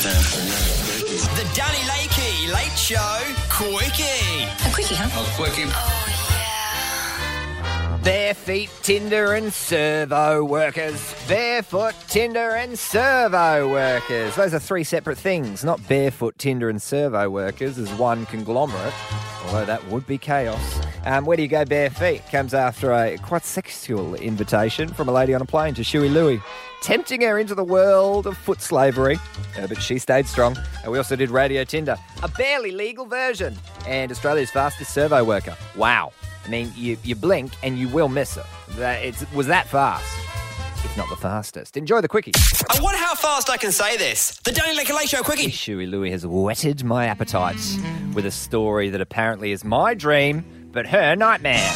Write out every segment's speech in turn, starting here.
FM. The Danny Lakey Late Show Quickie. A quickie, huh? Oh, quickie. Bare feet, Tinder and servo workers. Barefoot, Tinder and servo workers. Those are three separate things, not barefoot, Tinder and servo workers as one conglomerate, although that would be chaos. Where do you go bare feet? Comes after a quite sexual invitation from a lady on a plane to Shuey Louie, tempting her into the world of foot slavery. But she stayed strong. And we also did Radio Tinder, a barely legal version, and Australia's fastest servo worker. Wow. I mean, you blink and you will miss it. It was that fast, if not the fastest. Enjoy the quickie. I wonder how fast I can say this. The Danny Lakey Late Show Quickie. Shuey Louie has whetted my appetite with a story that apparently is my dream, but her nightmare.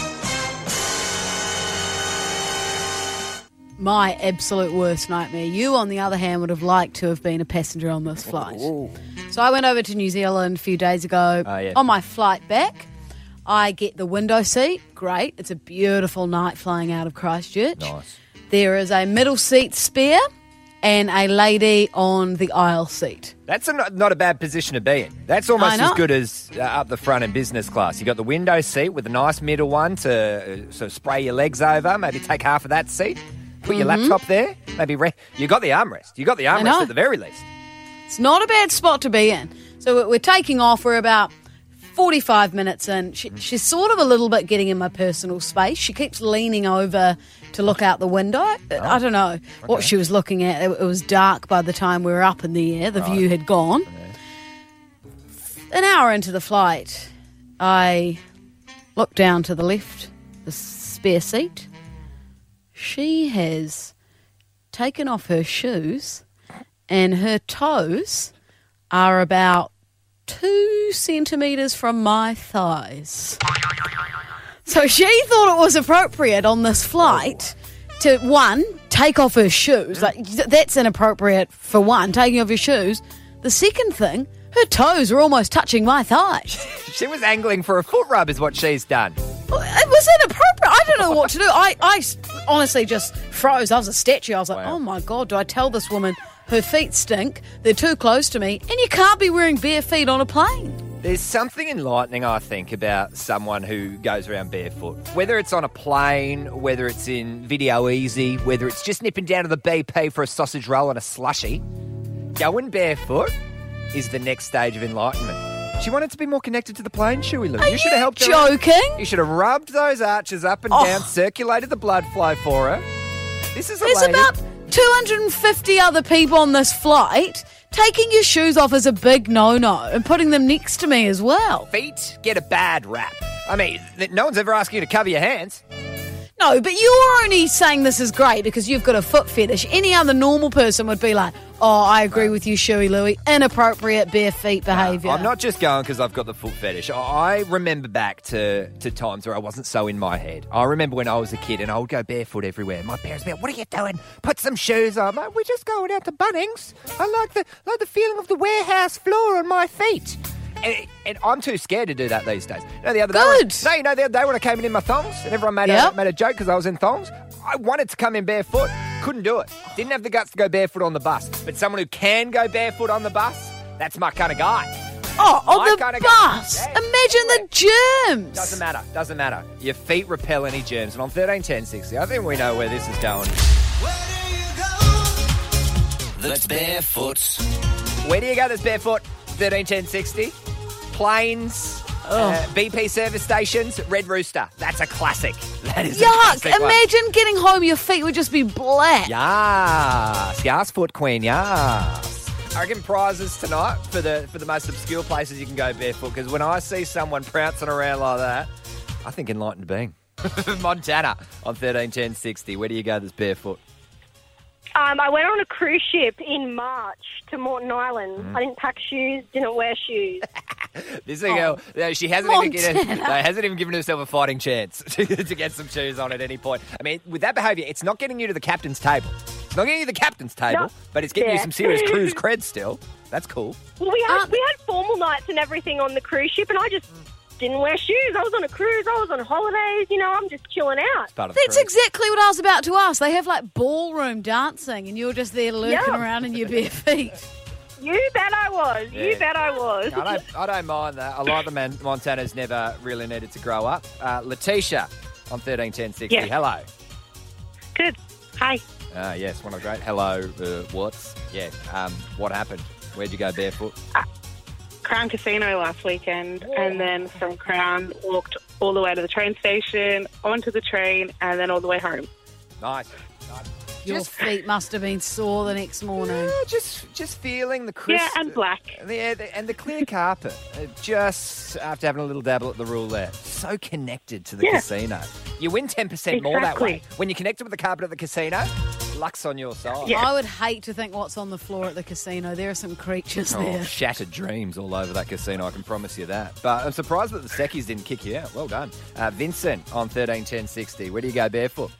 My absolute worst nightmare. You, on the other hand, would have liked to have been a passenger on this flight. Ooh. So I went over to New Zealand a few days ago. Yeah. On my flight back, I get the window seat. Great. It's a beautiful night flying out of Christchurch. Nice. There is a middle seat spare and a lady on the aisle seat. That's not a bad position to be in. That's almost as good as up the front in business class. You got the window seat with a nice middle one to sort of spray your legs over, maybe take half of that seat, put your laptop there, maybe you got the armrest. You got the armrest at the very least. It's not a bad spot to be in. So we're taking off. We're about 45 minutes in. She's sort of a little bit getting in my personal space. She keeps leaning over to look out the window. I don't know what she was looking at. It was dark by the time we were up in the air. The view had gone. An hour into the flight, I look down to the left, the spare seat. She has taken off her shoes and her toes are about 2 centimetres from my thighs. So she thought it was appropriate on this flight to, one, take off her shoes. Like, that's inappropriate for one, taking off your shoes. The second thing, her toes were almost touching my thighs. She was angling for a foot rub is what she's done. It was inappropriate. I don't know what to do. I honestly just froze. I was a statue. I was like, Wow. oh my God, do I tell this woman her feet stink, they're too close to me, and you can't be wearing bare feet on a plane? There's something enlightening, I think, about someone who goes around barefoot. Whether it's on a plane, whether it's in Video Easy, whether it's just nipping down to the BP for a sausage roll and a slushie, going barefoot is the next stage of enlightenment. She wanted to be more connected to the plane, Shuey Lou. Are you should have helped her. joking? You should have rubbed those arches up and down, circulated the blood flow for her. This is a There's lady. about 250 other people on this flight. Taking your shoes off is a big no-no, and putting them next to me as well. Feet get a bad rap. I mean, no one's ever asked you to cover your hands. No, but you're only saying this is great because you've got a foot fetish. Any other normal person would be like, oh, I agree with you, Shuey Louie. Inappropriate bare feet behaviour. I'm not just going because I've got the foot fetish. I remember back to times where I wasn't so in my head. I remember when I was a kid and I would go barefoot everywhere. My parents would be like, what are you doing? Put some shoes on. Like, we're just going out to Bunnings. I like the feeling of the warehouse floor on my feet. And I'm too scared to do that these days. You know, the other Good. day, the other day when I came in my thongs and everyone made a joke because I was in thongs, I wanted to come in barefoot, couldn't do it. Didn't have the guts to go barefoot on the bus. But someone who can go barefoot on the bus, that's my kind of guy. Oh, on My the kind of bus. guy. Yeah. Imagine the germs. Doesn't matter. Your feet repel any germs. And on 131060, I think we know where this is going. That's barefoot. Where do you go that's barefoot? 131060. Planes, BP service stations, Red Rooster. That's a classic. That is a Yuck. classic one. Imagine getting home, your feet would just be black. Yes, foot queen, yes. I reckon prizes tonight for the most obscure places you can go barefoot, because when I see someone prancing around like that, I think enlightened being. Montana on 131060. Where do you go that's barefoot? I went on a cruise ship in March to Moreton Island. I didn't pack shoes, didn't wear shoes. This girl, she hasn't even given herself a fighting chance to get some shoes on at any point. I mean, with that behaviour, it's not getting you to the captain's table. It's not getting you to the captain's table, No. but it's getting you Yeah. some serious cruise cred still. That's cool. Well, we had formal nights and everything on the cruise ship, and I just didn't wear shoes. I was on a cruise. I was on holidays. You know, I'm just chilling out. It's part of the That's cruise. exactly what I was about to ask. They have like ballroom dancing and you're just there lurking Yeah. around in your bare feet. You bet I was. Yeah. You bet I was. I don't mind that. I like the Montana's never really needed to grow up. Letitia on 131060. Yes. Hello. Good. Hi. Yes, one of the great hello what's. Yeah. What happened? Where'd you go barefoot? Crown Casino last weekend, and then from Crown walked all the way to the train station, onto the train, and then all the way home. Nice. Your feet must have been sore the next morning. Yeah, just feeling the crisp. Yeah, and black. And the clear carpet. Just after having a little dabble at the roulette. So connected to the casino. You win 10% more that way. Exactly. When you're connected with the carpet at the casino, luck's on your side. Yeah. I would hate to think what's on the floor at the casino. There are some creatures Oh, there. shattered dreams all over that casino, I can promise you that. But I'm surprised that the Secchies didn't kick you out. Well done. Vincent on 131060. Where do you go barefoot?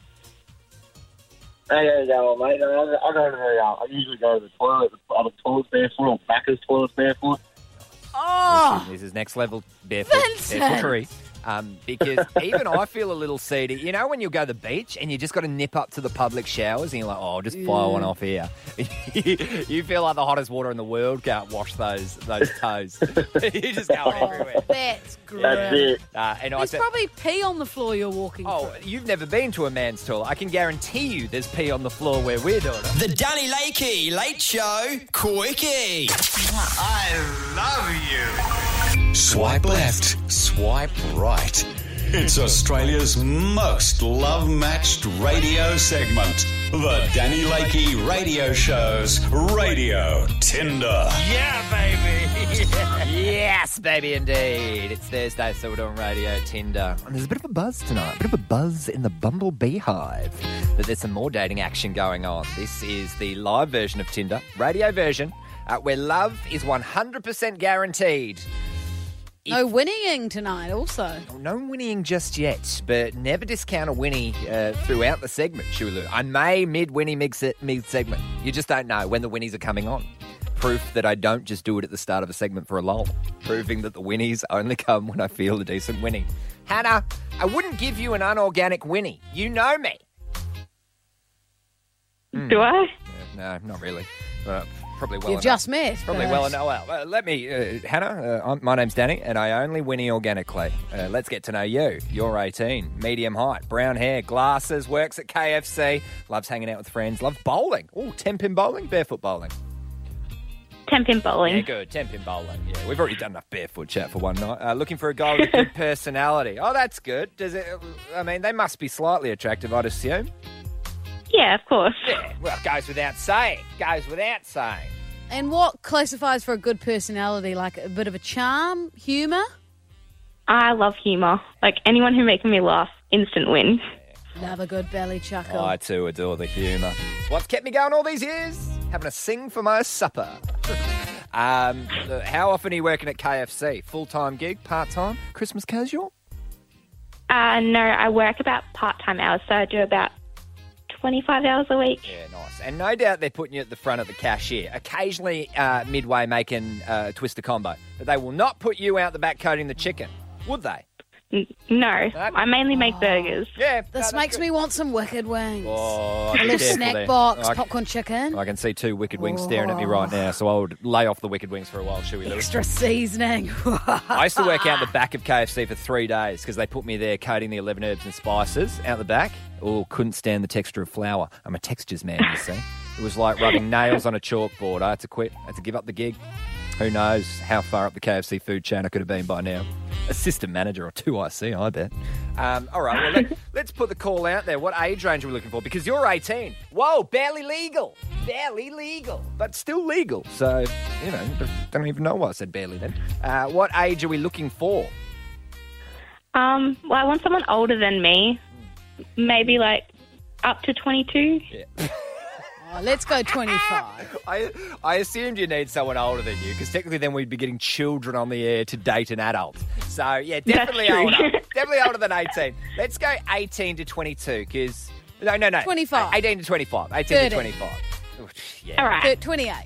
I gotta go, mate. I usually go to the toilet. The toilet's barefoot, or Macca's toilet's barefoot. Oh, This is next level barefoot. Vincent! Barefootery. Because even I feel a little seedy. You know when you go to the beach and you just got to nip up to the public showers and you're like, oh, I'll just fire one off here. You feel like the hottest water in the world can't wash those toes. You just go everywhere. that's great. That's it. And I There's said, probably pee on the floor you're walking oh, through. you've never been to a man's toilet. I can guarantee you there's pee on the floor where we're doing it. The Danny Lakey Late Show Quickie. I love you. Swipe left, swipe right. It's Australia's most love-matched radio segment. The Danny Lakey Radio Show's Radio Tinder. Yeah, baby. Yes, baby, indeed. It's Thursday, so we're doing Radio Tinder. And there's a bit of a buzz tonight, a bit of a buzz in the Bumblebee Hive. But there's some more dating action going on. This is the live version of Tinder, radio version, where love is 100% guaranteed. No whinnying tonight also. No whinnying just yet, but never discount a whinny throughout the segment, Shulu. I may mid-whinny mid-segment. You just don't know when the whinnies are coming on. Proof that I don't just do it at the start of a segment for a lull. Proving that the whinnies only come when I feel a decent whinny. Hannah, I wouldn't give you an unorganic whinny. You know me. Do I? No, not really. Probably well You've enough. just met. Probably but- well enough. Well, let me, Hannah, my name's Danny, and I only whinny organically. Let's get to know you. You're 18, medium height, brown hair, glasses, works at KFC, loves hanging out with friends, loves bowling. Oh, 10-pin bowling, barefoot bowling. 10-pin bowling. Yeah, good, 10-pin bowling. Yeah, we've already done enough barefoot chat for one night. Looking for a guy with a good personality. Oh, that's good. Does it? I mean, they must be slightly attractive, I'd assume. Yeah, of course. Yeah, well, goes without saying. Goes without saying. And what classifies for a good personality? Like a bit of a charm, humour? I love humour. Like, anyone who makes me laugh, instant win. Love a good belly chuckle. I too adore the humour. It's what's kept me going all these years. Having a sing for my supper. How often are you working at KFC? Full-time gig? Part-time? Christmas casual? No, I work about part-time hours, so I do about 25 hours a week. Yeah, nice. And no doubt they're putting you at the front of the cashier. Occasionally midway making a twister combo. But they will not put you out the back coating the chicken, would they? No, I mainly make burgers. Yeah. This makes me want some wicked wings. Oh, a be little careful snack there. box, I- popcorn chicken, I can see two wicked wings staring at me right now, so I would lay off the wicked wings for a while, shall we, Lewis? extra seasoning. I used to work out the back of KFC for 3 days because they put me there coating the 11 herbs and spices out the back. Oh, couldn't stand the texture of flour. I'm a textures man, you see. It was like rubbing nails on a chalkboard. I had to quit. I had to give up the gig. Who knows how far up the KFC food chain I could have been by now. Assistant manager or 2IC, I bet. All right, well, let's put the call out there. What age range are we looking for? Because you're 18. Whoa, barely legal. Barely legal. But still legal. So, you know, don't even know why I said barely then. What age are we looking for? Well, I want someone older than me. Maybe, like, up to 22. Yeah. Oh, let's go 25. I assumed you need someone older than you because technically then we'd be getting children on the air to date an adult. So, yeah, definitely That's true. older. Definitely older than 18. Let's go 18 to 22 because... No. 25. 18 to 25. 18 30. to 25. Oof, yeah. All right. 28.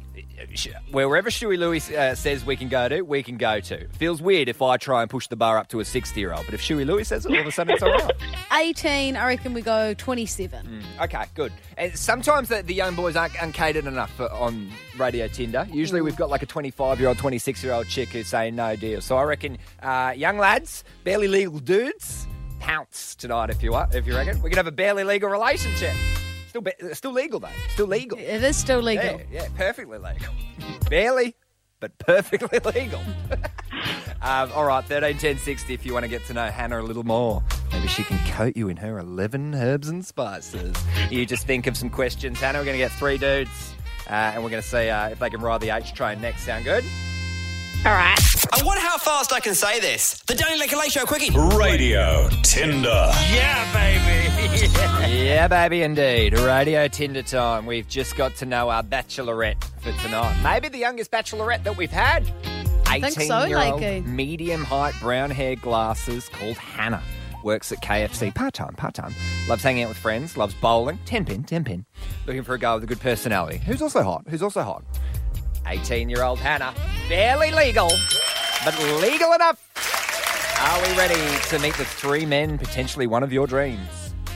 wherever Shuey Louie says we can go to, we can go to. Feels weird if I try and push the bar up to a 60-year-old, but if Shuey Louie says it, all of a sudden it's all right. 18, I reckon we go 27. Okay, good. And sometimes the young boys aren't catered enough on Radio Tinder. Usually we've got like a 25-year-old, 26-year-old chick who's saying no deal. So I reckon young lads, barely legal dudes, pounce tonight if you reckon. We can have a barely legal relationship. Still legal, though. Still legal. It is still legal. Yeah, perfectly legal. Barely, but perfectly legal. All right, 13 10 60 if you want to get to know Hannah a little more. Maybe she can coat you in her 11 herbs and spices. You just think of some questions, Hannah. We're going to get 3 dudes, and we're going to see if they can ride the H train next. Sound good? All right. I wonder how fast I can say this. The Danny Lake Late Show Quickie. Radio Tinder. Yeah, baby. Yeah, baby, indeed. Radio Tinder time. We've just got to know our bachelorette for tonight. Maybe the youngest bachelorette that we've had. think so, 18-year-old, Lakey. medium-height, brown hair, glasses, called Hannah. Works at KFC. Part-time. Loves hanging out with friends. Loves bowling. 10 pin. Looking for a girl with a good personality. Who's also hot? 18-year-old Hannah. Barely legal, but legal enough. Are we ready to meet the 3 men, potentially one of your dreams?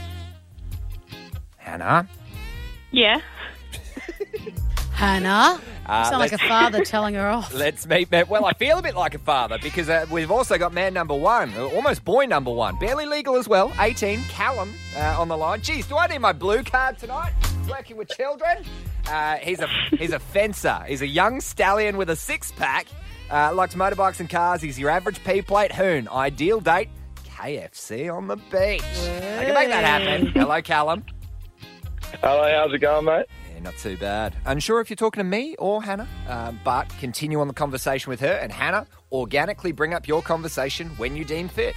Hannah? Yeah. Hannah? You sound like a let's- father telling her off. Let's meet man. Well, I feel a bit like a father because we've also got man number 1, almost boy number 1. Barely legal as well, 18, Callum on the line. Geez, do I need my blue card tonight? Working with children? He's a fencer. He's a young stallion with a 6-pack. Likes motorbikes and cars. He's your average P-plate hoon. Ideal date, KFC on the beach. I can make that happen. Hello, Callum. Hello, how's it going, mate? Yeah, not too bad. Unsure if you're talking to me or Hannah, but continue on the conversation with her. And Hannah, organically bring up your conversation when you deem fit.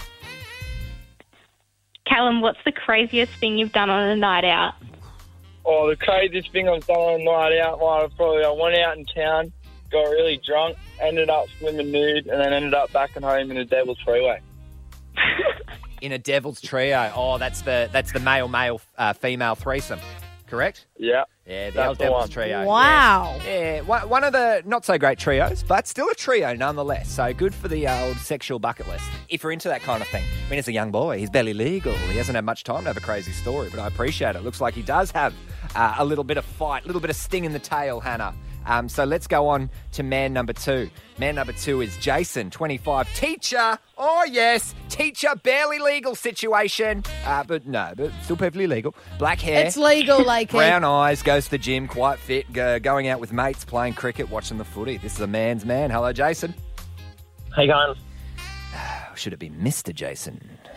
Callum, what's the craziest thing you've done on a night out? Oh, the craziest thing I've done on a night out, I went out in town, got really drunk, ended up swimming nude, and then ended up back at home in a Devil's Freeway. In a devil's trio. Oh, that's the male female threesome, correct? Yeah. Yeah, the That's old the devil's one. trio. Wow. Yeah, one of the not so great trios, but still a trio nonetheless. So good for the old sexual bucket list. If you're into that kind of thing. I mean, as a young boy, he's barely legal. He hasn't had much time to have a crazy story, but I appreciate it. Looks like he does have a little bit of fight, a little bit of sting in the tail, Hannah. So let's go on to man number 2. Man number 2 is Jason, 25, teacher. Oh, yes, teacher, barely legal situation. But still perfectly legal. Black hair. It's legal, Lakey. Brown eyes, goes to the gym, quite fit, going out with mates, playing cricket, watching the footy. This is a man's man. Hello, Jason. How you going? Should it be Mr. Jason?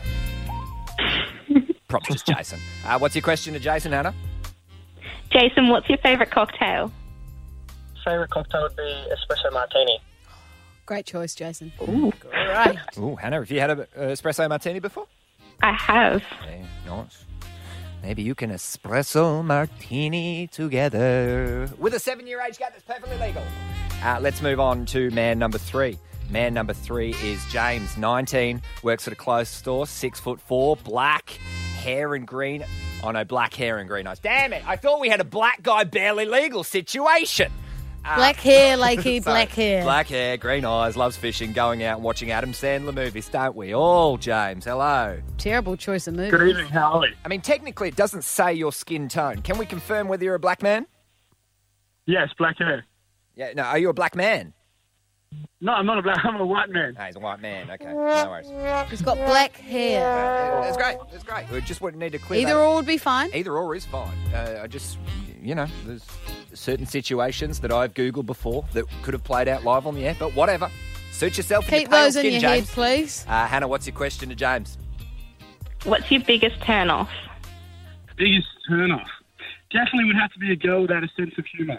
Props, just Jason. What's your question to Jason, Hannah? Jason, what's your favourite cocktail? Favourite cocktail would be espresso martini. Great choice, Jason. Ooh. Great. Ooh, Hannah, have you had an espresso martini before? I have. Yeah, nice. Maybe you can espresso martini together. With a 7-year age gap, that's perfectly legal. Let's move on to man number 3. Man number 3 is James, 19, works at a clothes store, 6'4", black, hair and green. Oh no, black hair and green eyes. Damn it, I thought we had a black guy barely legal situation. Black hair, Lakey, So, black hair. Black hair, green eyes, loves fishing, going out and watching Adam Sandler movies, don't we all, James? Hello. Terrible choice of movie. Good evening, how are you? I mean, technically, it doesn't say your skin tone. Can we confirm whether you're a black man? Yes, black hair. Yeah, no, are you a black man? No, I'm not a black, I'm a white man. No, he's a white man. Okay, no worries. He's got black hair. That's great. That's great. We just wouldn't need to clear Either that. or would be fine. Either or is fine. I just, there's certain situations that I've Googled before that could have played out live on the air, but whatever. Suit yourself in Keep your pale those in skin, your James. head, please. Hannah, what's your question to James? What's your biggest turn off? Biggest turn off. Definitely would have to be a girl without a sense of humour.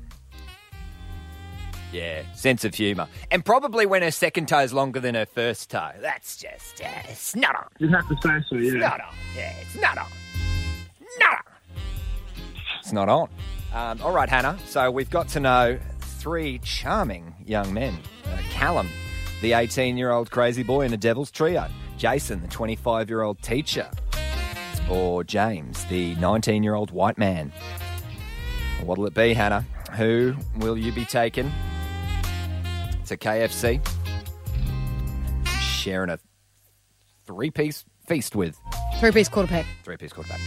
Yeah, sense of humour. And probably when her second toe is longer than her first toe. That's just, it's not on. You'd have to say so, yeah. It's not on. Yeah, it's not on. Not on. It's not on. All right, Hannah. So we've got to know 3 charming young men. Callum, the 18-year-old crazy boy in a devil's trio. Jason, the 25-year-old teacher. Or James, the 19-year-old white man. What'll it be, Hannah? Who will you be taking to KFC? Sharing a 3-piece feast with. 3-piece quarter pack. 3-piece quarterback.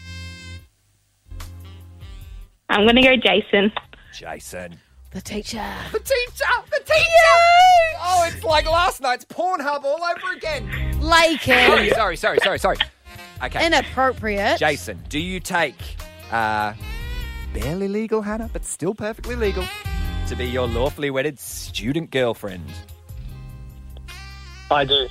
I'm going to go Jason. Jason. The teacher. The teacher! The teacher! Oh, it's like last night's Pornhub all over again. Lakin. Sorry. Okay. Inappropriate. Jason, do you take barely legal, Hannah, but still perfectly legal, to be your lawfully wedded student girlfriend? I do.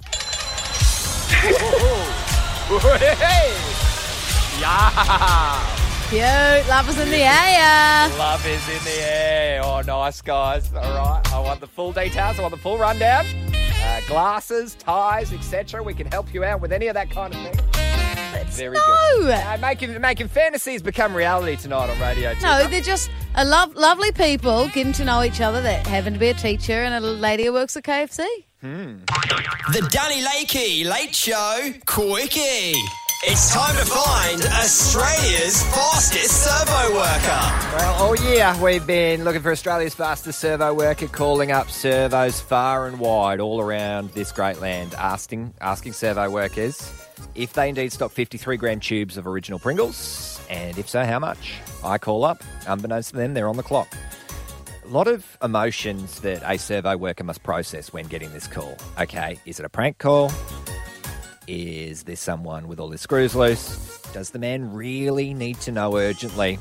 Yeah! Cute. Love is in the air. Love is in the air. Oh, nice, guys. All right. I want the full details. I want the full rundown. Glasses, ties, etc. We can help you out with any of that kind of thing. Very good. Making fantasies become reality tonight on Radio 2. No, they're just lovely people getting to know each other that happen to be a teacher and a lady who works at KFC. The Danny Lakey Late Show Quickie. It's time to find Australia's fastest servo worker. Well, all year we've been looking for Australia's fastest servo worker, calling up servos far and wide all around this great land, asking servo workers if they indeed stock 53-gram tubes of original Pringles, and if so, how much. I call up. Unbeknownst to them, they're on the clock. A lot of emotions that a servo worker must process when getting this call. Okay, is it a prank call? Is there someone with all his screws loose? Does the man really need to know urgently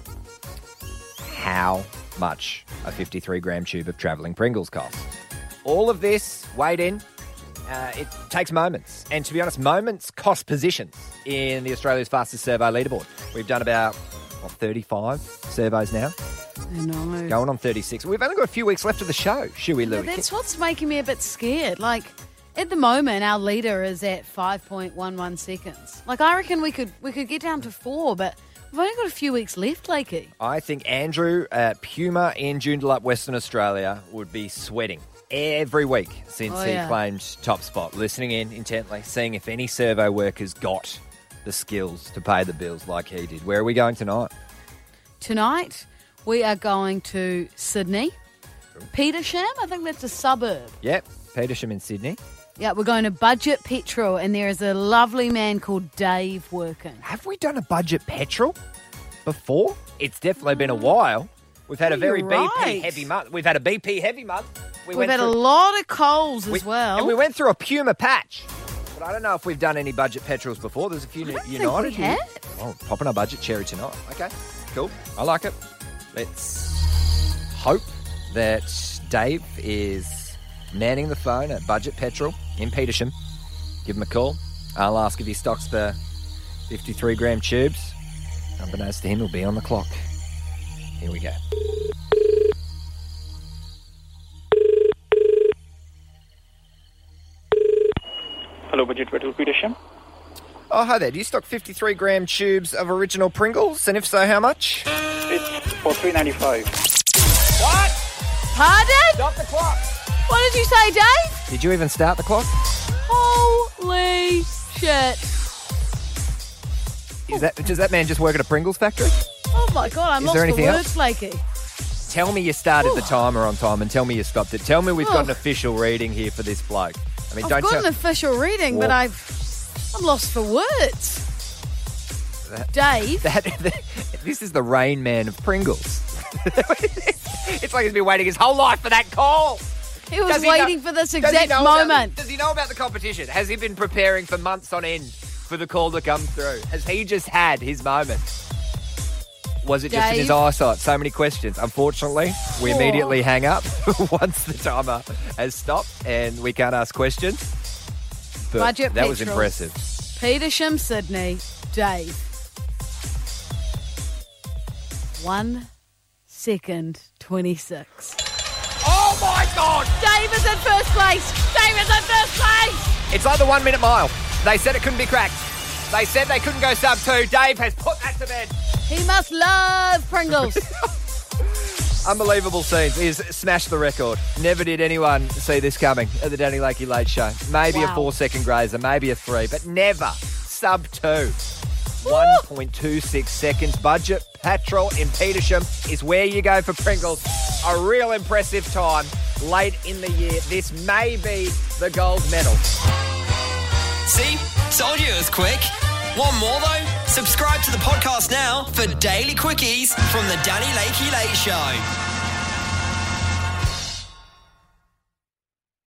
how much a 53-gram tube of travelling Pringles costs? All of this, weighed in, it takes moments. And to be honest, moments cost positions in the Australia's fastest servo leaderboard. We've done about 35 servos now. I know. Going on 36. We've only got a few weeks left of the show, Shuey Louie. That's what's making me a bit scared. Like, at the moment, our leader is at 5.11 seconds. Like, I reckon we could get down to 4, but we've only got a few weeks left, Lakey. I think Andrew at Puma in Joondalup, Western Australia, would be sweating every week since he claimed top spot, listening in intently, seeing if any servo workers got the skills to pay the bills like he did. Where are we going tonight? Tonight, we are going to Sydney. Petersham, I think that's a suburb. Yep, Petersham in Sydney. Yeah, we're going to Budget Petrol, and there is a lovely man called Dave working. Have we done a Budget Petrol before? It's definitely been a while. We've had a very BP heavy month. We've had a BP heavy month. We've had a lot of Coles as well. And we went through a Puma patch. But I don't know if we've done any Budget Petrols before. There's a few United. Think we have. Oh, popping our budget cherry tonight. Okay, cool. I like it. Let's hope that Dave is manning the phone at Budget Petrol in Petersham. Give him a call. I'll ask if he stocks the 53-gram tubes. Unbeknownst to him, he'll be on the clock. Here we go. Hello, Budget Petrol, Petersham. Oh, hi there. Do you stock 53-gram tubes of original Pringles? And if so, how much? It's for $3.95. What? Pardon? Stop the clock. What did you say, Dave? Did you even start the clock? Holy shit. Does that man just work at a Pringles factory? Oh, my God. I'm lost for words, Lakey. Tell me you started the timer on time and tell me you stopped it. Tell me we've got an official reading here for this bloke. I mean, I've got an official reading, but I'm lost for words. Dave? This is the Rain Man of Pringles. It's like he's been waiting his whole life for that call. He was waiting for this exact moment. Does he know about the competition? Has he been preparing for months on end for the call to come through? Has he just had his moment? Was it just in his eyesight? So many questions. Unfortunately, we immediately hang up once the timer has stopped and we can't ask questions. But Budget that was Petrol. impressive. Petersham, Sydney, Dave. 1 second 26. Oh my God! Dave is in first place! Dave is in first place! It's like the 1 minute mile. They said it couldn't be cracked. They said they couldn't go sub 2. Dave has put that to bed. He must love Pringles. Unbelievable scenes. He's smashed the record. Never did anyone see this coming at the Danny Lakey Late Show. Maybe a 4 second grazer, maybe a 3, but never sub 2. 1.26 seconds. Budget petrol in Petersham is where you go for Pringles. A real impressive time late in the year. This may be the gold medal. See? Told you it was quick. Want more though? Subscribe to the podcast now for daily quickies from the Danny Lakey Late Show.